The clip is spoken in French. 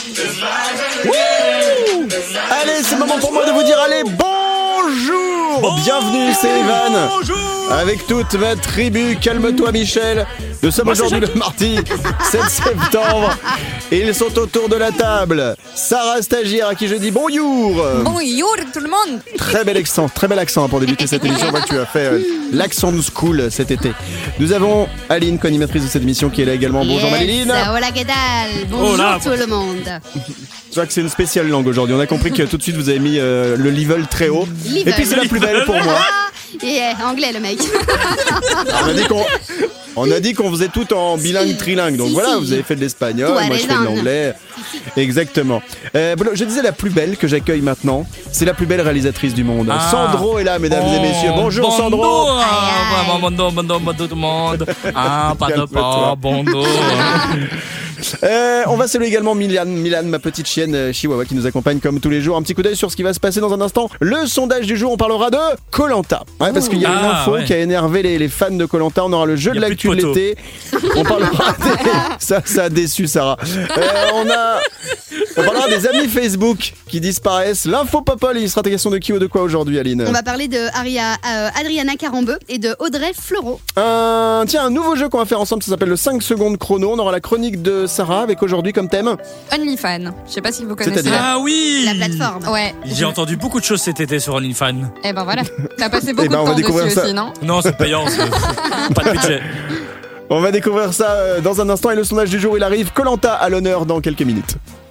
Wouh. Allez, c'est le moment pour moi de vous dire allez, bonjour. Bienvenue, c'est Evan. Avec toute ma tribu, calme-toi Michel. Nous sommes aujourd'hui le mardi 7 septembre et ils sont autour de la table. Sarah stagiaire à qui je dis bonjour. Bonjour tout le monde. Très bel accent pour débuter cette émission. On voit que tu as fait l'accent de school cet été. Nous avons Aline, co-animatrice de cette émission, qui est là également. Bonjour Maléline. Hola, ¿qué tal? Bonjour tout le monde. Je vois que c'est une spéciale langue aujourd'hui. On a compris que tout de suite vous avez mis le level très haut. Level. Et puis c'est la plus belle pour moi. Et anglais le mec. On a dit qu'on faisait tout en bilingue, trilingue. Donc voilà, vous avez fait de l'espagnol, moi je fais de l'anglais. Exactement. Je disais la plus belle que j'accueille maintenant, c'est la plus belle réalisatrice du monde. Sandro est là, mesdames et messieurs. Bonjour Sandro. Bonjour tout le monde. Pas de pas, bonjour. On va saluer également Milan, ma petite chienne chihuahua qui nous accompagne comme tous les jours. Un petit coup d'œil sur ce qui va se passer dans un instant. Le sondage du jour, on parlera de Koh-Lanta. Ouais, parce qu'il y a une info qui a énervé les fans de Koh-Lanta. On aura le jeu de l'actu de l'été. On parlera ça a déçu Sarah. On parlera des amis Facebook qui disparaissent. L'info Popol, il sera question de qui ou de quoi aujourd'hui, Aline? On va parler de Adriana Carambeu et de Audrey Fleurot. Un nouveau jeu qu'on va faire ensemble, ça s'appelle le 5 secondes chrono. On aura la chronique de Sarah avec aujourd'hui comme thème OnlyFans. Je sais pas si vous connaissez. Ah oui. La plateforme. Ouais. J'ai entendu beaucoup de choses cet été sur OnlyFans. Et ben voilà. T'as passé beaucoup de temps dessus aussi, non? Non, c'est payant. Pas de budget. On va découvrir ça dans un instant et le sondage du jour il arrive. Koh-Lanta à l'honneur dans quelques minutes.